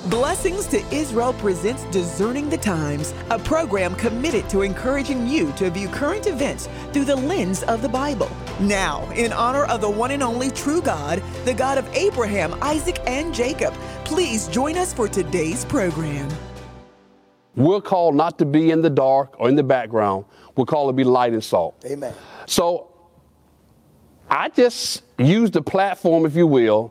Blessings to Israel presents Discerning the Times, a program committed to encouraging you to view current events through the lens of the Bible. Now, in honor of the one and only true God, the God of Abraham, Isaac, and Jacob, please join us for today's program. We're called not to be in the dark or in the background. We're called to be light and salt. Amen. So I just use the platform, if you will,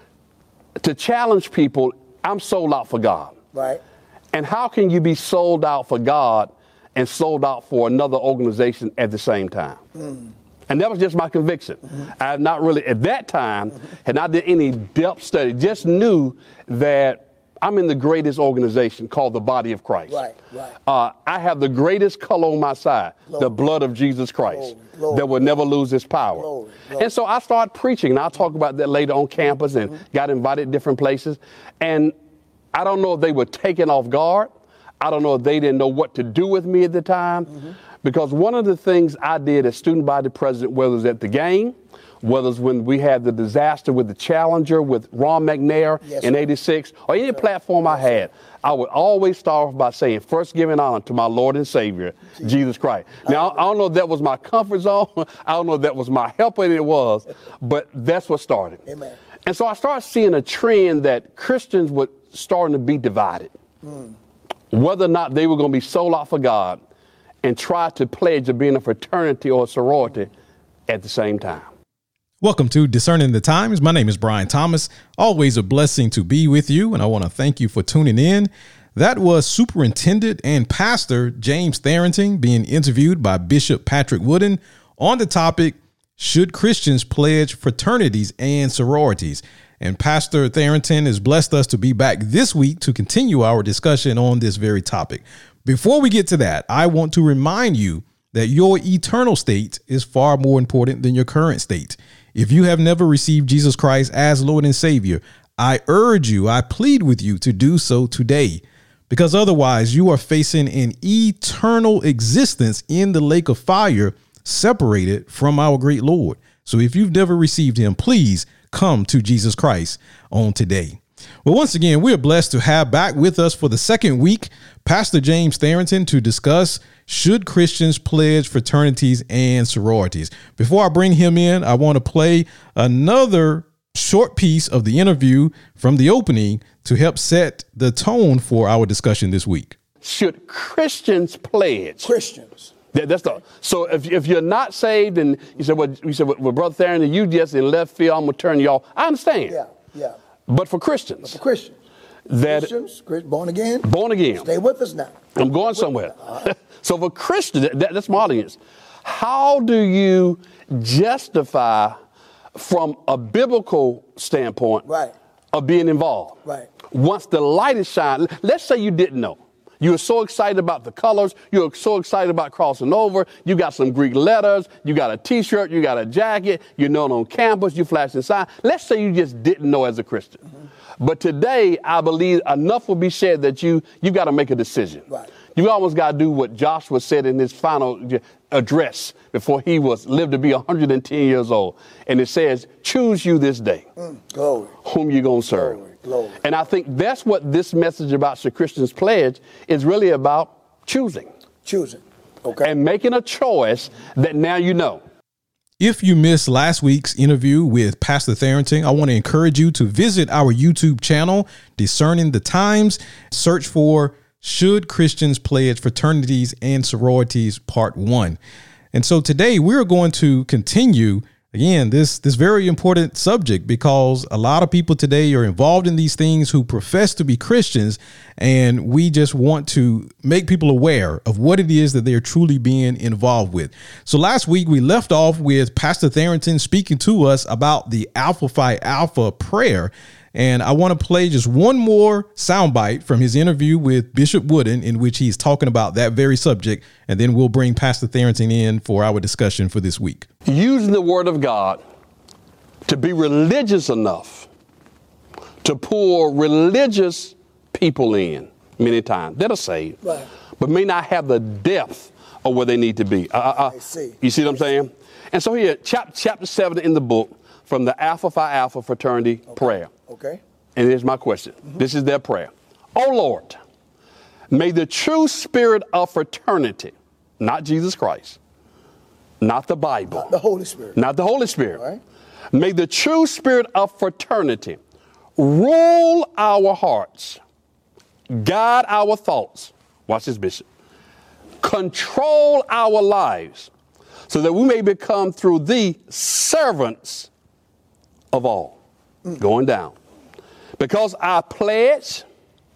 to challenge people. I'm sold out for God. Right. And how can you be sold out for God and sold out for another organization at the same time? And that was just my conviction. I have not really, at that time, had not did any depth study, just knew that I'm in the greatest organization called the Body of Christ. Right, right. I have the greatest color on my side, the blood of Jesus Christ, that will never lose its power. Glory. And so I started preaching, and I'll talk about that later on campus, and got invited to different places. And I don't know if they were taken off guard. I don't know if they didn't know what to do with me at the time. Because one of the things I did as student body president, whether it was at the game, whether it's when we had the disaster with the Challenger with Ron McNair in '86, or any platform I had, I would always start off by saying, first giving honor to my Lord and Savior, Jesus Christ. Now, I don't know if that was my comfort zone. I don't know if that was my help, and it was, but that's what started. Amen. And so I started seeing a trend that Christians were starting to be divided, whether or not they were going to be sold out for God and try to pledge to being a fraternity or a sorority at the same time. Welcome to Discerning the Times. My name is Brian Thomas. Always a blessing to be with you, and I want to thank you for tuning in. That was Superintendent and Pastor James Tharrington being interviewed by Bishop Patrick Wooden on the topic, should Christians pledge fraternities and sororities? And Pastor Tharrington has blessed us to be back this week to continue our discussion on this very topic. Before we get to that, I want to remind you that your eternal state is far more important than your current state. If you have never received Jesus Christ as Lord and Savior, I urge you, I plead with you to do so today, because otherwise you are facing an eternal existence in the lake of fire, separated from our great Lord. So if you've never received him, please come to Jesus Christ on today. Well, once again, we're blessed to have back with us for the second week, Pastor James Tharrington, to discuss, should Christians pledge fraternities and sororities? Before I bring him in, I want to play another short piece of the interview from the opening to help set the tone for our discussion this week. Should Christians pledge? Christians. So if you're not saved, and you said, well, Brother Tharrington, you just in left field, I'm going to turn y'all. I understand. Yeah. But for Christians. Christians, born again. Stay with us now. I'm going somewhere. So for Christians, that's my audience. How do you justify from a biblical standpoint of being involved? Right. Once the light is shined, let's say you didn't know. You were so excited about the colors. You were so excited about crossing over. You got some Greek letters. You got a T-shirt. You got a jacket. You're known on campus. You flashing signs. Let's say you just didn't know as a Christian. But today, I believe enough will be said that you got to make a decision. Right. You almost got to do what Joshua said in his final address before he lived to be 110 years old. And it says, choose you this day whom you're going to serve. Glory. And I think that's what this message about should Christians pledge is really about choosing. Okay. And making a choice that now you know. If you missed last week's interview with Pastor Tharrington, I want to encourage you to visit our YouTube channel, Discerning the Times. Search for Should Christians Pledge Fraternities and Sororities Part 1. And so today we're going to continue, again, this very important subject, because a lot of people today are involved in these things who profess to be Christians, and we just want to make people aware of what it is that they're truly being involved with. So last week we left off with Pastor Tharrington speaking to us about the Alpha Phi Alpha prayer. And I want to play just one more soundbite from his interview with Bishop Wooden, in which he's talking about that very subject. And then we'll bring Pastor Tharrington in for our discussion for this week. Using the word of God to be religious enough to pull religious people in many times that are saved, but may not have the depth of where they need to be. I see. You see what I'm saying? And so here, chapter 7 in the book, from the Alpha Phi Alpha fraternity prayer. Okay. And here's my question. This is their prayer. O Lord, may the true spirit of fraternity, not Jesus Christ, not the Bible, Not the Holy Spirit. not the Holy Spirit, All right. may the true spirit of fraternity rule our hearts, guide our thoughts. Watch this, Bishop. Control our lives so that we may become through thee servants of all. Going down. Because I pledge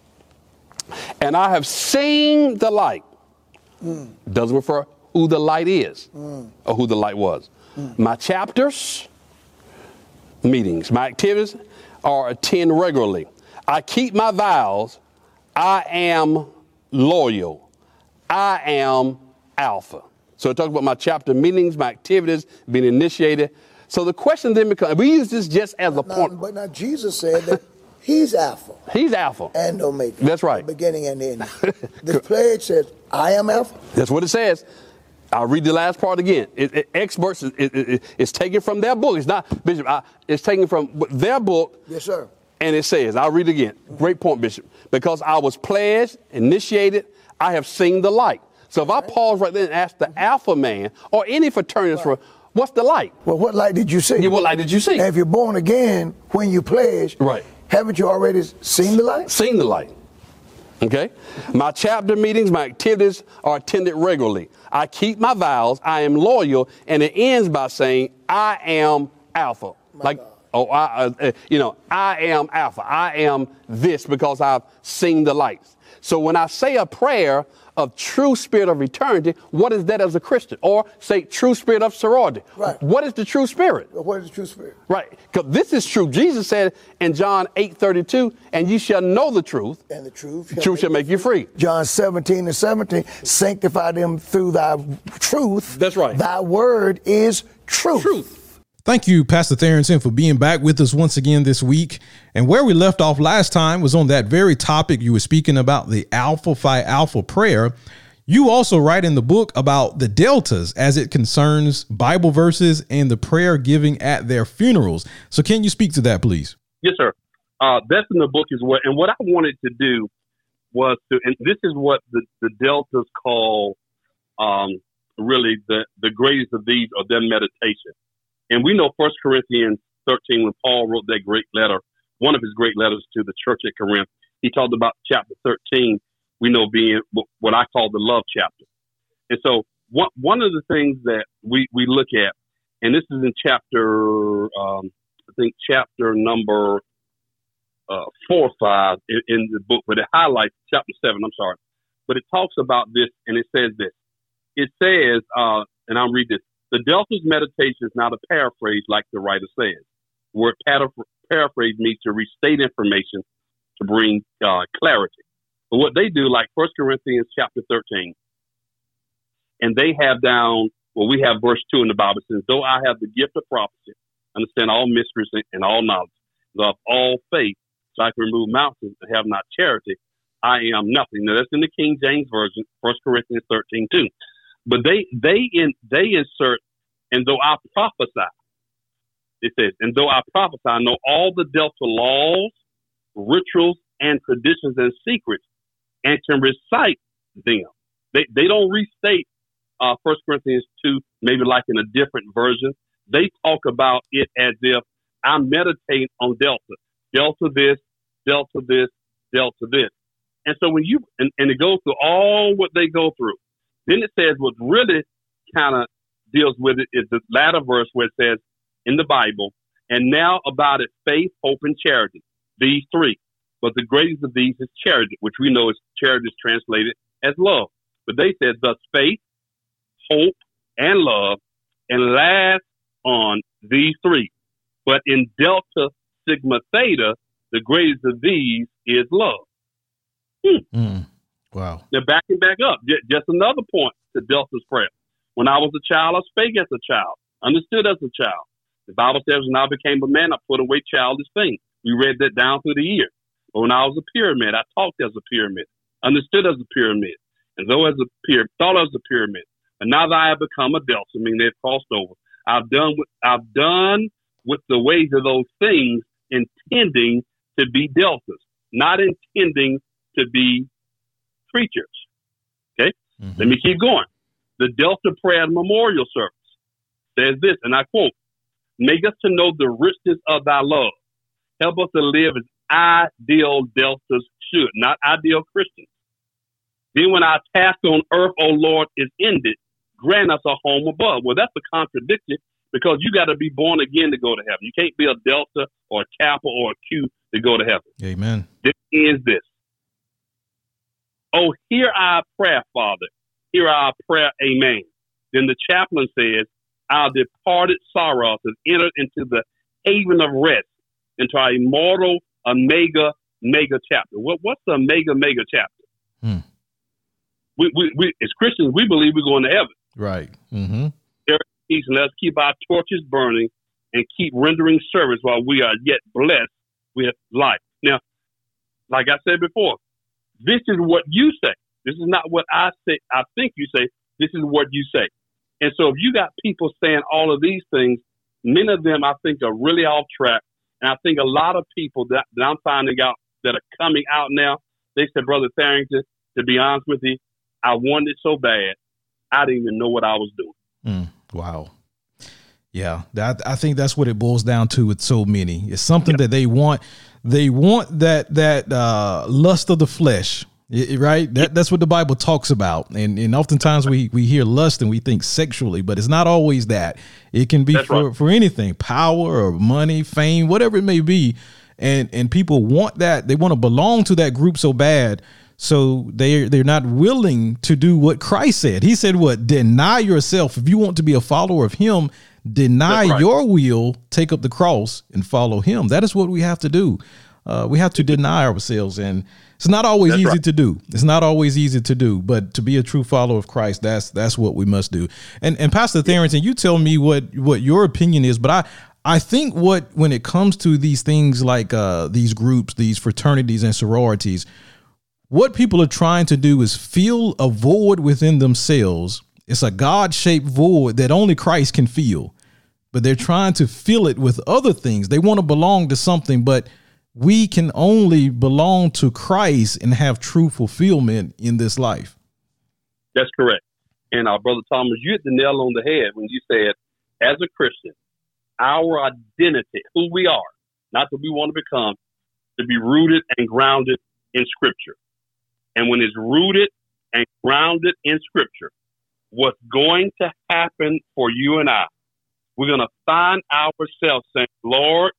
and I have seen the light. Doesn't refer who the light is or who the light was. My chapters, meetings, my activities are attend regularly. I keep my vows. I am loyal. I am Alpha. So it talks about my chapter meetings, my activities being initiated. So the question then becomes, we use this just as a point. But now Jesus said that he's Alpha He's Alpha. and Omega. That's right. The beginning and the end. This pledge says, I am Alpha. That's what it says. I'll read the last part again. Experts, it's taken from their book. It's not, Bishop, it's taken from their book. Yes, sir. And it says, I'll read it again. Great point, Bishop. Because I was pledged, initiated, I have seen the light. So if I pause right there and ask the Alpha man or any fraternity, what's the light? Well, what light did you see? Yeah, what light did you see? And if you're born again, when you pledge, Right. haven't you already seen the light? Seen the light. Okay? My chapter meetings, my activities are attended regularly. I keep my vows. I am loyal. And it ends by saying, I am Alpha. I am Alpha. I am this because I've seen the lights. So when I say a prayer of true spirit of eternity, what is that as a Christian? Or say true spirit of sorority. Right. What is the true spirit? What is the true spirit? Right. Because this is true. Jesus said in John 8:32, and you shall know the truth. And the truth shall make you free. John 17:17, sanctify them through thy truth. That's right. Thy word is truth. Truth. Thank you, Pastor Tharrington, for being back with us once again this week. And where we left off last time was on that very topic. You were speaking about the Alpha Phi Alpha prayer. You also write in the book about the deltas as it concerns Bible verses and the prayer giving at their funerals. So can you speak to that, please? Yes, sir. That's in the book as well. And what I wanted to do was to, and this is what the deltas call really the greatest of these or their meditation. And we know 1 Corinthians 13, when Paul wrote that great letter, one of his great letters to the church at Corinth, he talked about chapter 13, we know being what I call the love chapter. And so one of the things that we look at, and this is in chapter, I think chapter number 4 or 5 in the book, but it highlights chapter 7, I'm sorry. But it talks about this, and it says this. It says, and I'll read this, the Delta's meditation is not a paraphrase like the writer says. The word paraphrase means to restate information to bring clarity. But what they do, like 1 Corinthians chapter 13, and they have down, well, we have verse 2 in the Bible, says, though I have the gift of prophecy, understand all mysteries and all knowledge, of all faith, so I can remove mountains and have not charity, I am nothing. Now that's in the King James Version, 1 Corinthians 13:2. But they insert, and though I prophesy, it says, and though I prophesy, I know all the Delta laws, rituals, and traditions and secrets, and can recite them. They don't restate 1 Corinthians 2, maybe like in a different version. They talk about it as if I'm meditating on Delta. Delta this, Delta this, Delta this. And so when you, and it goes through all what they go through. Then it says what really kind of deals with it is the latter verse where it says in the Bible, and now about it, faith, hope, and charity. These three. But the greatest of these is charity, which we know is charity is translated as love. But they said thus faith, hope, and love, and last on these three. But in Delta Sigma Theta, the greatest of these is love. Wow. Now, backing back up, just another point to Delta's prayer. When I was a child, I spake as a child, understood as a child. The Bible says, when I became a man, I put away childish things. We read that down through the year. But when I was a pyramid, I talked as a pyramid, understood as a pyramid, and though as a pyramid, thought as a pyramid. And now that I have become a Delta, meaning they've crossed over, I've done with the ways of those things, intending to be Deltas, not intending to be preachers. Okay? Let me keep going. The Delta Prayer Memorial Service says this, and I quote, "Make us to know the richness of thy love. Help us to live as ideal Deltas should, not ideal Christians. Then when our task on earth, O Lord, is ended, grant us a home above." Well, that's a contradiction, because you got to be born again to go to heaven. You can't be a Delta or a Kappa or a Q to go to heaven. Amen. This is this. "Oh, hear our prayer, Father. Hear our prayer, amen." Then the chaplain says, "Our departed sorrows has entered into the haven of rest, into our immortal Omega Mega chapter." What's the Omega Mega chapter? We as Christians, we believe we're going to heaven. Right. Mm-hmm. And let's keep our torches burning and keep rendering service while we are yet blessed with life. Now, like I said before, this is what you say. This is not what I say. I think you say. This is what you say. And so if you got people saying all of these things, many of them I think are really off track. And I think a lot of people that I'm finding out that are coming out now, they said, "Brother Tharrington, to be honest with you, I wanted it so bad, I didn't even know what I was doing." Wow. Yeah, I think that's what it boils down to with so many. It's something that they want. They want that lust of the flesh, right? That's what the Bible talks about. And oftentimes we hear lust and we think sexually, but it's not always that. It can be for anything, power or money, fame, whatever it may be. And people want that. They want to belong to that group so bad. So they're not willing to do what Christ said. He said, what? Deny yourself. If you want to be a follower of him, deny your will, take up the cross and follow him. That is what we have to do. We have to deny ourselves, and it's not always easy to do. It's not always easy to do, but to be a true follower of Christ, that's what we must do. And Pastor Tharrington, you tell me what your opinion is, but I think when it comes to these things like these groups, these fraternities and sororities, what people are trying to do is fill a void within themselves. It's a God-shaped void that only Christ can fill, but they're trying to fill it with other things. They want to belong to something, but we can only belong to Christ and have true fulfillment in this life. That's correct. And Brother Thomas, you hit the nail on the head when you said, as a Christian, our identity, who we are, not that we want to become, to be rooted and grounded in Scripture. And when it's rooted and grounded in Scripture, what's going to happen for you and I, we're going to find ourselves saying, "Lord,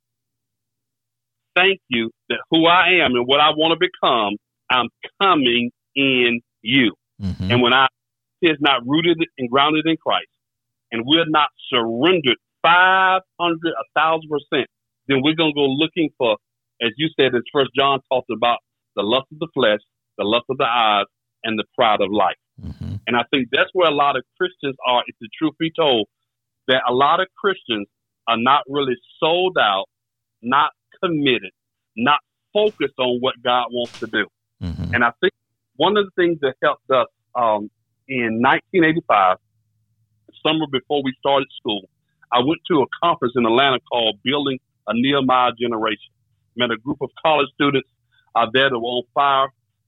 thank you that who I am and what I want to become, I'm coming in you." Mm-hmm. And when is not rooted and grounded in Christ, and we're not surrendered 500, 1,000%, then we're going to go looking for, as you said, as First John talks about, the lust of the flesh, the lust of the eyes, and the pride of life. Mm-hmm. And I think that's where a lot of Christians are, if the truth be told, that a lot of Christians are not really sold out, not committed, not focused on what God wants to do. Mm-hmm. And I think one of the things that helped us in 1985, the summer before we started school, I went to a conference in Atlanta called Building a Nehemiah Generation. Met a group of college students there that were on fire.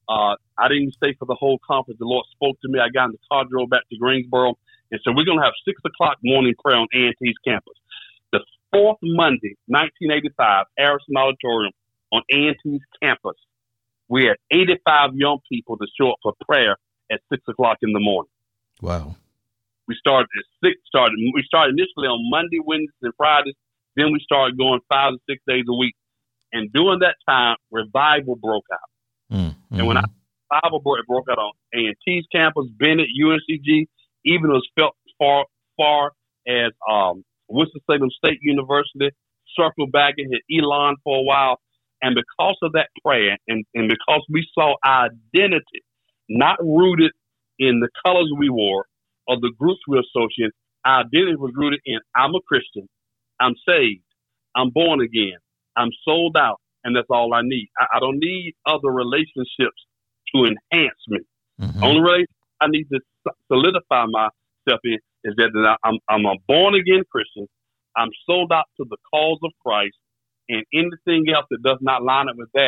I didn't stay for the whole conference. The Lord spoke to me. I got in the car, drove back to Greensboro, and said, "We're going to have 6 o'clock morning prayer on A&T's campus." The fourth Monday, 1985, Harrison Auditorium on A&T's campus. We had 85 young people to show up for prayer at 6 o'clock in the morning. Wow. We started at 6. We started initially on Monday, Wednesdays, and Fridays. Then we started going 5 to 6 days a week. And during that time, revival broke out. Mm-hmm. And when revival broke out on A&T's campus, Bennett, UNCG, even it was felt far as Winston-Salem State University, circled back and hit Elon for a while. And because of that prayer, and because we saw our identity not rooted in the colors we wore or the groups we associated, our identity was rooted in, I'm a Christian, I'm saved, I'm born again, I'm sold out, and that's all I need. I don't need other relationships to enhance me. Mm-hmm. Only relationship I need to solidify myself in is that I'm a born again Christian. I'm sold out to the cause of Christ, and anything else that does not line up with that,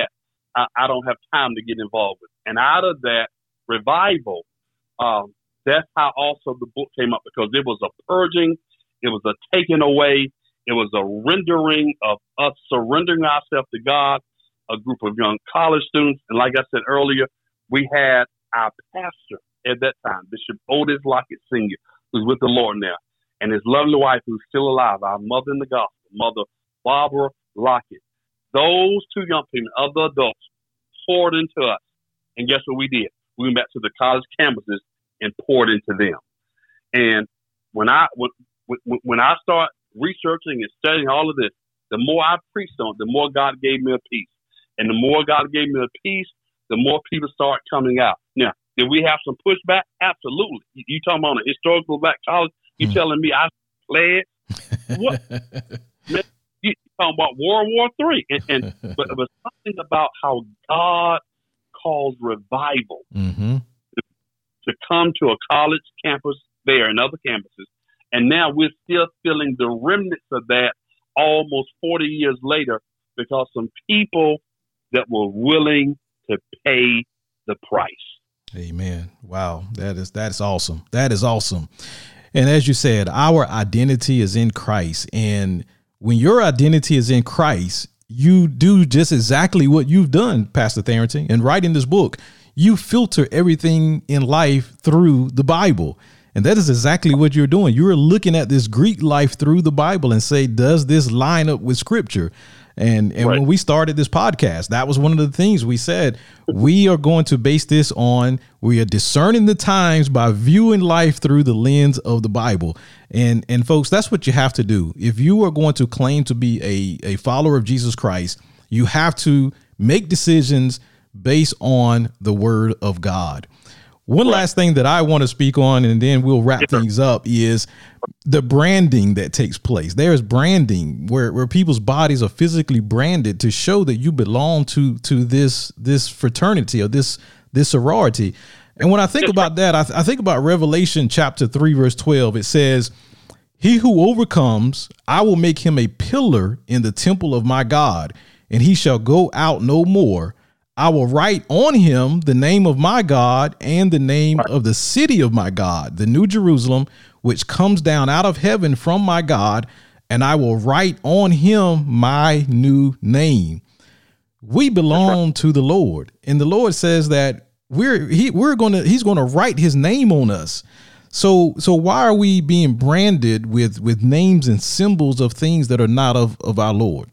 I don't have time to get involved with. And out of that revival, that's how also the book came up, because it was a purging, it was a taking away, it was a rendering of us surrendering ourselves to God, a group of young college students. And like I said earlier, we had our pastor at that time, Bishop Otis Lockett Sr., who's with the Lord now, and his lovely wife, who's still alive, our mother in the gospel, Mother Barbara Lockett. Those two young people, other adults, poured into us. And guess what we did? We went back to the college campuses and poured into them. And when I start researching and studying all of this, the more I preached on it, the more God gave me a peace. And the more God gave me a peace, the more people start coming out. Now, did we have some pushback? Absolutely. You talking about a historical black college? You telling me I fled? What? You talking about World War III? But it was something about how God calls revival to come to a college campus there and other campuses. And now we're still feeling the remnants of that almost 40 years later, because some people that were willing to pay the price. Amen. Wow. That's awesome. That is awesome. And as you said, our identity is in Christ. And when your identity is in Christ, you do just exactly what you've done, Pastor Therenton, in writing this book. You filter everything in life through the Bible. And that is exactly what you're doing. You're looking at this Greek life through the Bible and say, does this line up with Scripture? And right. When we started this podcast, that was one of the things we said. We are going to base this on, we are discerning the times by viewing life through the lens of the Bible. And folks, that's what you have to do. If you are going to claim to be a follower of Jesus Christ, you have to make decisions based on the word of God. One last thing that I want to speak on, and then we'll wrap things up, is the branding that takes place. There's branding where people's bodies are physically branded to show that you belong to this fraternity or this sorority. And when I think about that, I think about Revelation chapter 3, verse 12. It says, "He who overcomes, I will make him a pillar in the temple of my God, and he shall go out no more. I will write on him the name of my God and the name of the city of my God, the New Jerusalem, which comes down out of heaven from my God, and I will write on him my new name." We belong to the Lord, and the Lord says that he's going to write his name on us. So why are we being branded with names and symbols of things that are not of our Lord?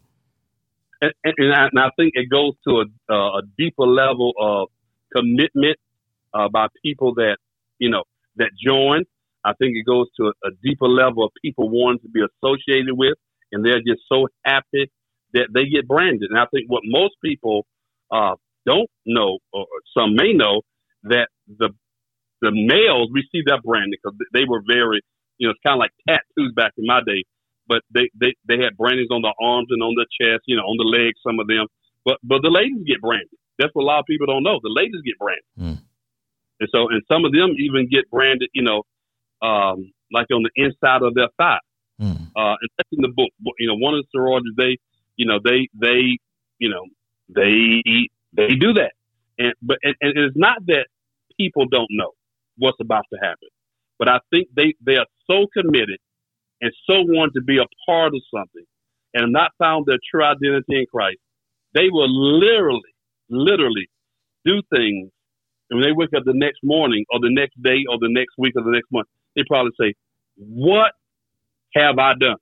And I think it goes to a deeper level of commitment by people that join. I think it goes to a deeper level of people wanting to be associated with, and they're just so happy that they get branded. And I think what most people don't know, or some may know, that the males receive that branding because they were very, it's kind of like tattoos back in my day. But they had brandings on the arms and on the chest, on the legs, some of them. But the ladies get branded. That's what a lot of people don't know. The ladies get branded. And some of them even get branded, like on the inside of their thigh. And that's in the book. One of the sororities, they do that. And it's not that people don't know what's about to happen, but I think they are so committed and so want to be a part of something and have not found their true identity in Christ. They will literally do things. And when they wake up the next morning or the next day or the next week or the next month, they probably say, "What have I done?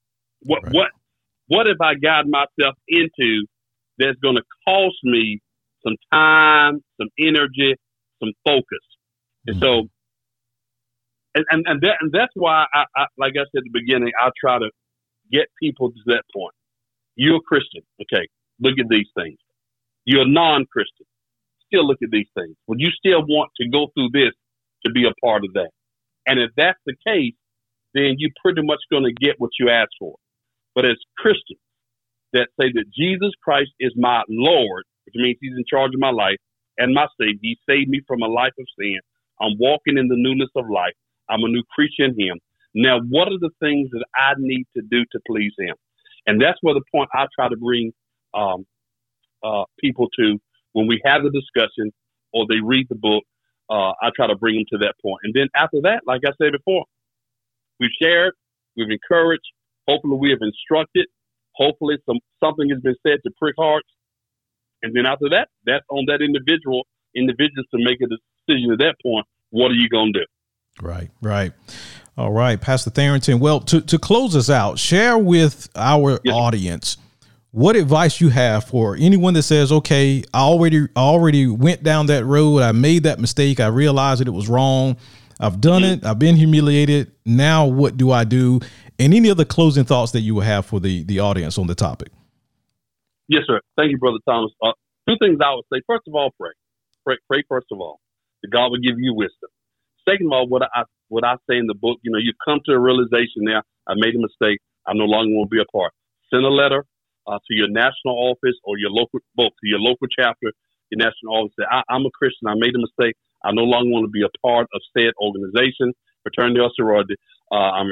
What have I gotten myself into that's going to cost me some time, some energy, some focus?" And so, and that's why I like I said at the beginning, I try to get people to that point. You're a Christian, okay? Look at these things. You're a non-Christian. Still look at these things. Would you still want to go through this to be a part of that? And if that's the case, then you're pretty much going to get what you ask for. But as Christians that say that Jesus Christ is my Lord, which means he's in charge of my life, and my Savior, he saved me from a life of sin. I'm walking in the newness of life. I'm a new creature in him. Now, what are the things that I need to do to please him? And that's where the point I try to bring people to, when we have the discussion or they read the book, I try to bring them to that point. And then after that, like I said before, we've shared, we've encouraged, hopefully we have instructed, hopefully something has been said to prick hearts. And then after that, that's on that individuals to make a decision at that point. What are you going to do? Right. All right, Pastor Therington. Well, to close us out, share with our audience what advice you have for anyone that says, okay, I already went down that road. I made that mistake. I realized that it was wrong. I've done it. I've been humiliated. Now what do I do? And any other closing thoughts that you will have for the audience on the topic? Yes, sir. Thank you, Brother Thomas. Two things I would say. First of all, pray. Pray first of all, that God will give you wisdom. Second of all, what I say in the book, you come to a realization now, I made a mistake. I no longer want to be a part. Send a letter to your national office or your local chapter, your national office. Say, I'm a Christian. I made a mistake. I no longer want to be a part of said organization, fraternity or sorority. I'm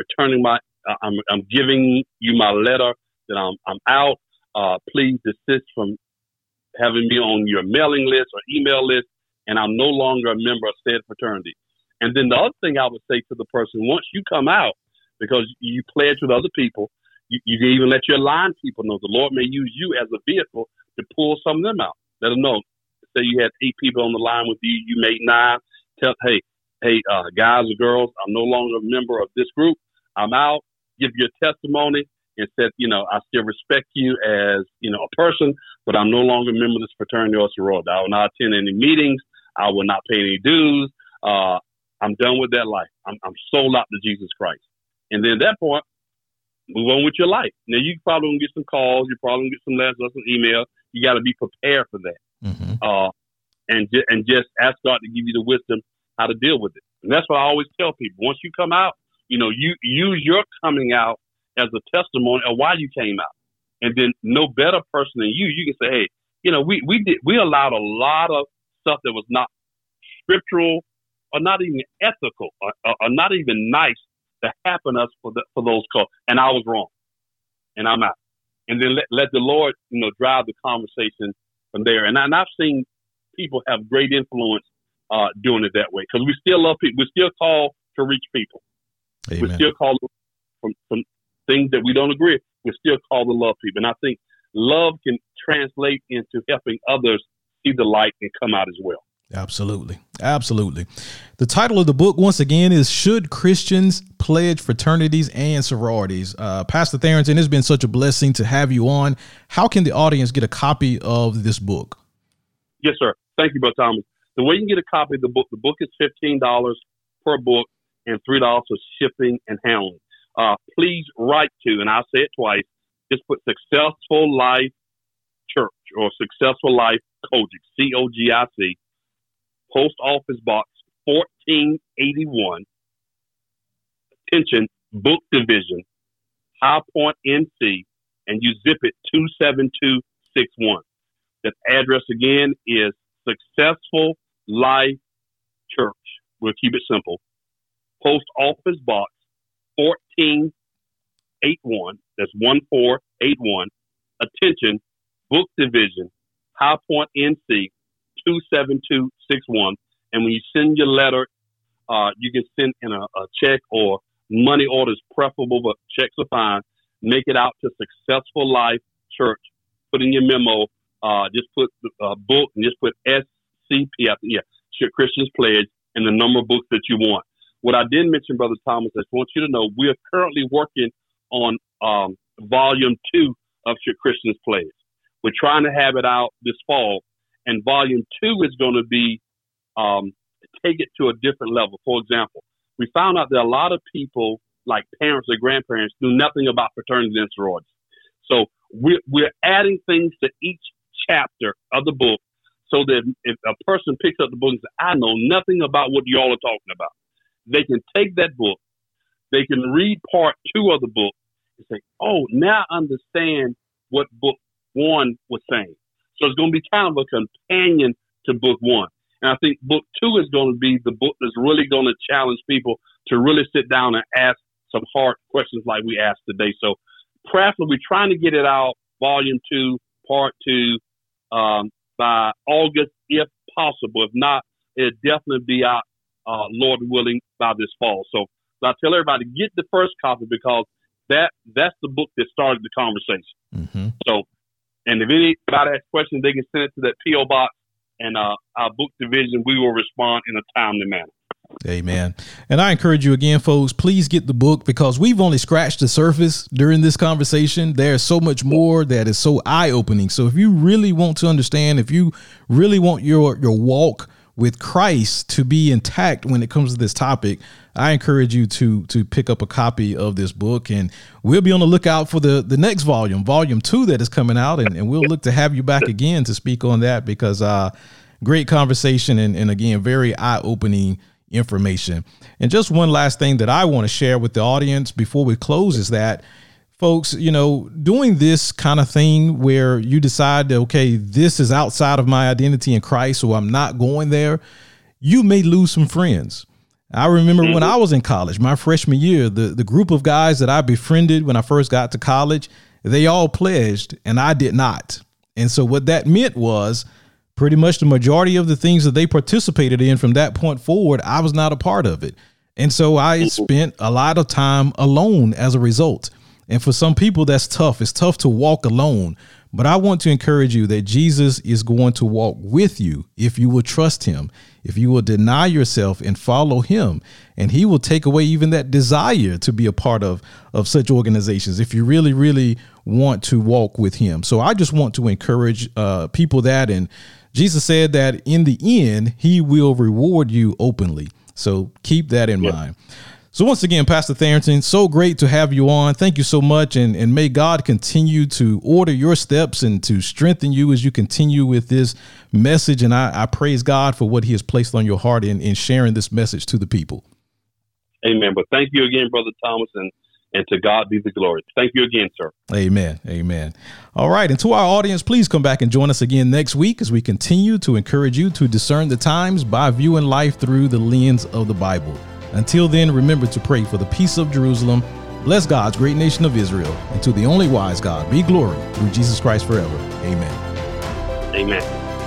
giving you my letter that I'm out. Please desist from having me on your mailing list or email list, and I'm no longer a member of said fraternity. And then the other thing I would say to the person, once you come out, because you pledge with other people, you can even let your line people know the Lord may use you as a vehicle to pull some of them out. Let them know. Say you had 8 people on the line with you, you made 9. Tell, hey, guys or girls, I'm no longer a member of this group. I'm out. Give your testimony and said, I still respect you as, a person, but I'm no longer a member of this fraternity or sorority. I will not attend any meetings. I will not pay any dues. I'm done with that life. I'm sold out to Jesus Christ. And then at that point, move on with your life. Now, you probably going to get some calls. You're probably going to get some letters or some emails. You got to be prepared for that. Mm-hmm. And just ask God to give you the wisdom how to deal with it. And that's what I always tell people. Once you come out, you use your coming out as a testimony of why you came out. And then no better person than you can say, hey, we allowed a lot of stuff that was not scriptural or not even ethical or not even nice to happen to us for those calls. And I was wrong. And I'm out. And then let the Lord, drive the conversation from there. And I've seen people have great influence doing it that way, because we still love people. We still call to reach people. Amen. We still call from things that we don't agree. We still call to love people. And I think love can translate into helping others see the light and come out as well. Absolutely. The title of the book, once again, is Should Christians Pledge Fraternities and Sororities? Pastor Therington, it's been such a blessing to have you on. How can the audience get a copy of this book? Yes, sir. Thank you, Brother Thomas. The way you can get a copy of the book is $15 per book and $3 for shipping and handling. Please write to, and I'll say it twice, just put Successful Life Church or Successful Life COGIC, COGIC, Post Office Box 1481, attention, Book Division, High Point, NC, and you zip it 27261. That address again is Successful Life Church. We'll keep it simple. Post Office Box 1481. That's 1481. Attention, Book Division, High Point, NC, 27261. And when you send your letter, you can send in a check, or money order is preferable, but checks are fine. Make it out to Successful Life Church. Put in your memo, just put book and just put SCP after, Should Christians Pledge, and the number of books that you want. What I didn't mention, Brother Thomas, I just want you to know we are currently working on volume 2 of Should Christians Pledge. We're trying to have it out this fall, and volume 2 is going to be take it to a different level. For example, we found out that a lot of people, like parents or grandparents, knew nothing about fraternities and sororities. So we're adding things to each chapter of the book, so that if a person picks up the book and says, I know nothing about what y'all are talking about, they can take that book, they can read part 2 of the book and say, oh, now I understand what book 1 was saying. So it's going to be kind of a companion to book 1. And I think book 2 is going to be the book that's really going to challenge people to really sit down and ask some hard questions like we asked today. So prayerfully, we're trying to get it out, volume 2, part 2, by August, if possible. If not, it'll definitely be out, Lord willing, by this fall. So I tell everybody, get the first copy, because that's the book that started the conversation. Mm-hmm. So, and if anybody has questions, they can send it to that P.O. box, and our book division, we will respond in a timely manner. Amen. And I encourage you again, folks, please get the book, because we've only scratched the surface during this conversation. There's so much more that is so eye-opening. So if you really want to understand, if you really want your walk with Christ to be intact when it comes to this topic, I encourage you to pick up a copy of this book, and we'll be on the lookout for the next volume 2 that is coming out, and we'll look to have you back again to speak on that, because great conversation and again, very eye-opening information. And just one last thing that I want to share with the audience before we close is that, folks, doing this kind of thing where you decide that, okay, this is outside of my identity in Christ, so I'm not going there, you may lose some friends. I remember when I was in college, my freshman year, the group of guys that I befriended when I first got to college, they all pledged and I did not. And so what that meant was pretty much the majority of the things that they participated in from that point forward, I was not a part of it. And so I spent a lot of time alone as a result. And for some people, that's tough. It's tough to walk alone. But I want to encourage you that Jesus is going to walk with you if you will trust him, if you will deny yourself and follow him. And he will take away even that desire to be a part of such organizations if you really, really want to walk with him. So I just want to encourage people that, and Jesus said that in the end, he will reward you openly. So keep that in mind. So once again, Pastor Tharrington, so great to have you on. Thank you so much. And may God continue to order your steps and to strengthen you as you continue with this message. And I praise God for what he has placed on your heart in sharing this message to the people. Amen. But thank you again, Brother Thomas, and to God be the glory. Thank you again, sir. Amen. Amen. All right. And to our audience, please come back and join us again next week as we continue to encourage you to discern the times by viewing life through the lens of the Bible. Until then, remember to pray for the peace of Jerusalem, bless God's great nation of Israel, and to the only wise God be glory through Jesus Christ forever. Amen. Amen.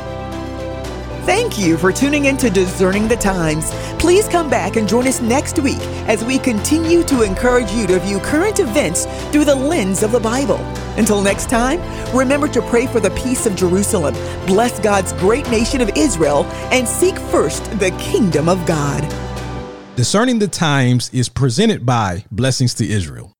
Thank you for tuning in to Discerning the Times. Please come back and join us next week as we continue to encourage you to view current events through the lens of the Bible. Until next time, remember to pray for the peace of Jerusalem, bless God's great nation of Israel, and seek first the kingdom of God. Discerning the Times is presented by Blessings to Israel.